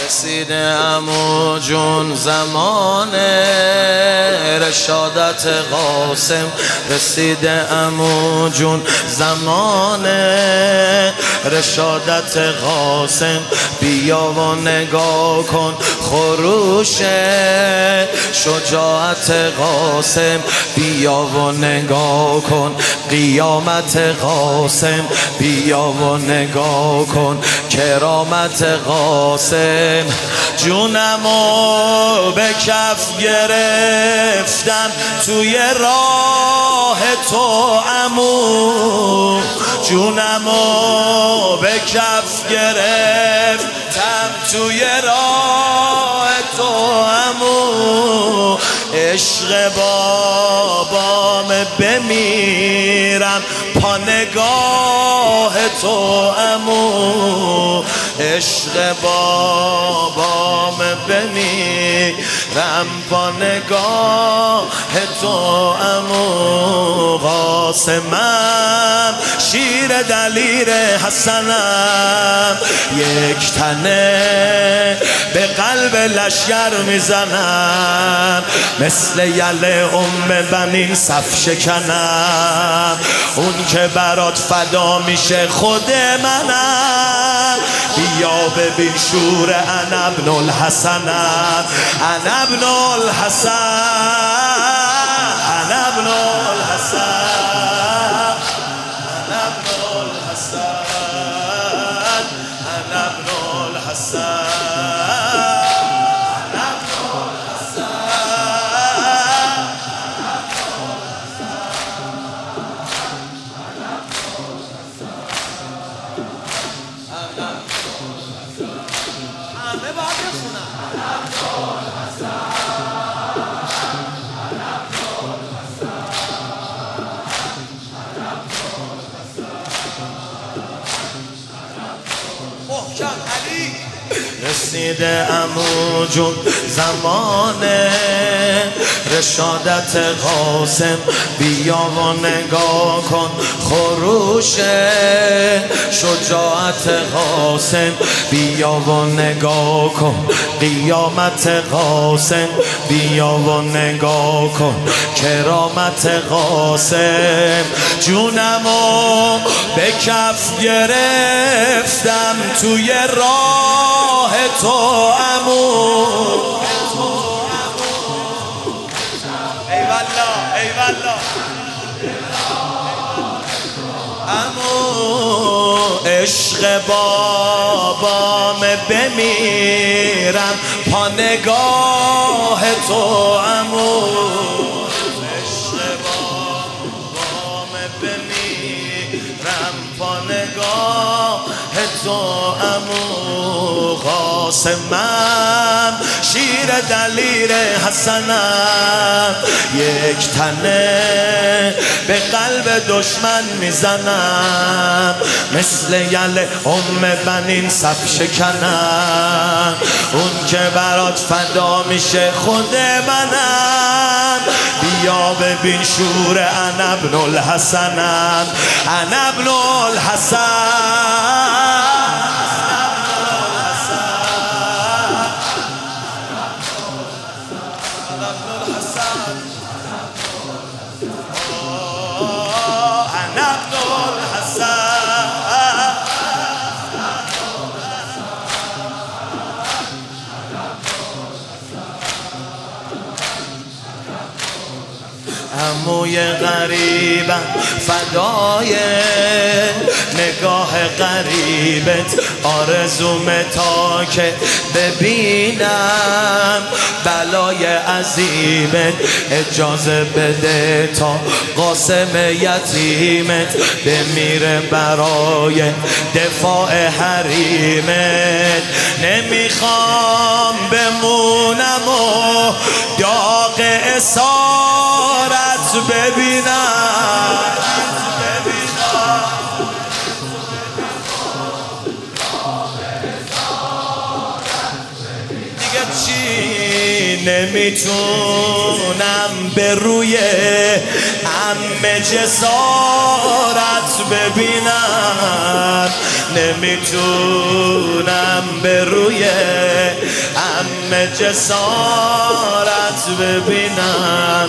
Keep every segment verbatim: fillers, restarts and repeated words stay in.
رسیده عمو جون زمان رشادت قاسم، رسیده عمو جون زمان رشادت قاسم. بیا و نگاه کن خروش شجاعت قاسم، بیا و نگاه کن قیامت قاسم، بیا و نگاه کن کرامت قاسم. جونمو به کف گرفتم توی راه تو عمو، جونمو به کف گرفتم توی راه تو عمو. عشق بابام بمیرم پا نگاه تو عمو، عشق بابام بمیرم پا نگاه تو عمو. قاسمم شیر دلیر حسنم، یک تنه به قلب لشگر میزنم، مثل یله ام بنین صف شکنم. اون که برات فدا میشه خود منم، بیا ببین شور انا ابن الحسنم، انا ابن الحسن، انا ابن الحسن، انا ابن الحسن، انا ابن الحسن. رسیده عمو جون زمان رشادت قاسم، بیا و نگاه کن خروش شجاعت قاسم، بیا و نگاه کن قیامت قاسم، بیا و نگاه کن کرامت قاسم. جونمو به کف گرفتم توی راه تو عمو، ای والله ای والله عمو. عشق بابام بمیرم پا نگاه تو عمو، عشق بابام بمیرم پا نگاه تو عمو. قاسمم شیر دلیر حسنم، یک تنه به قلب دشمن میزنم، مثل یله ام بنین صف شکنم. اون که برات فدا میشه خود منم، بیا ببین شور انا ابن الحسنم، انا ابن الحسن. عموی غریبم فدای نگاه غریبت، آرزومه تا که ببینم بلای عظیمت. اجازه بده تا قاسم یتیمت بمیره برای دفاع حریمت. نمیخوام بمونم و داغ اسارت ببینم، دیگه چی نمیتونم به روی همه جسارت ببینن نمیتونم به روی همه جسارت ببینم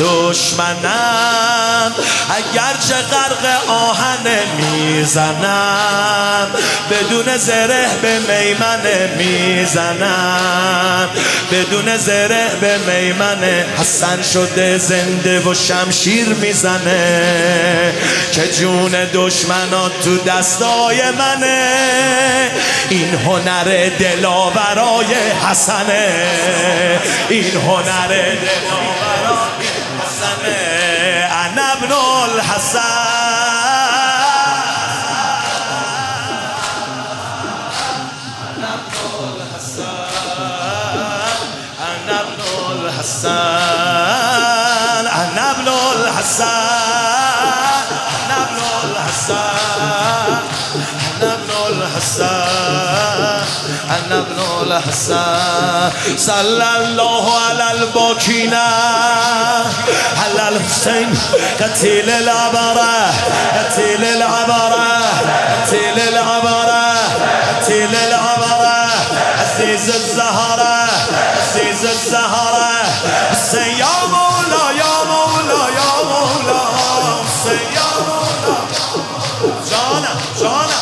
دشمنم اگرچه غرق آهن میزنم بدون زره به میمنه میزنم بدون زره به میمنه حسن شده زنده و شمشیر میزنه که جون دشمنات تو دستای منه این هنر دلاورای حسنه این هنر دلاورای حسنه انا ابن الحسن انا ابن الحسن انا ابن الحسن انا ابن الحسن انا ابن الحسن انا ابن الحسن صلى الله على الباكينا على الحسين قتيل العبرة قتيل العبرة قتيل العبرة قتيل العبرة عزيز الزهرة عزيز الزهرة حسين يا مولا يا مولا يا مولا حسين يا مولا جانا جانا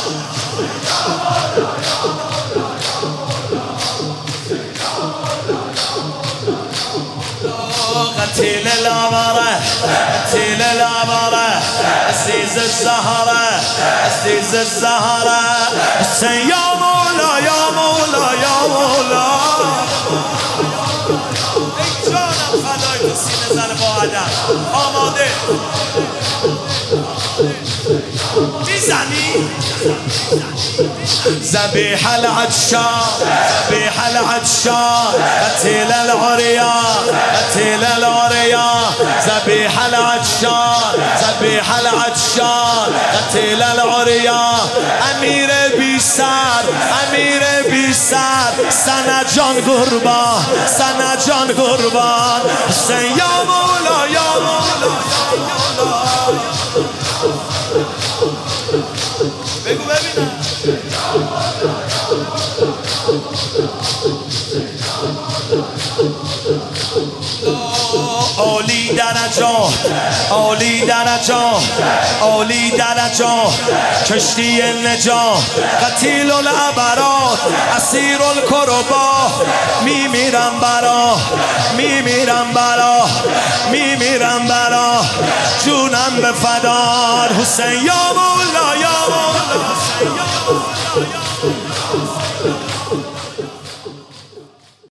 قتيل العبرة قتيل العبرة عزيز الزهرة عزيز الزهرة حسين يا مولا يا مولا يا مولا جانم فدای تو سینه زن با عدم آماده میزنی ذبیح العطشان ذبیح العطشان قتیل العریان قتیل العریان ذبیح العطشان ذبیح العطشان قتیل العریان امیر بی سر امیر بی سر سنا جان قربان سنا جان قربان حسین یا مولا یا مولا یا مولا بگو ببینم عالی درجات عالی درجات عالی درجات کشتی نجات قتیل العبرات اسیر الکربا میمیرم برا میمیرم برا میمیرم برا جونم به فدار حسین یا مولا یا مولا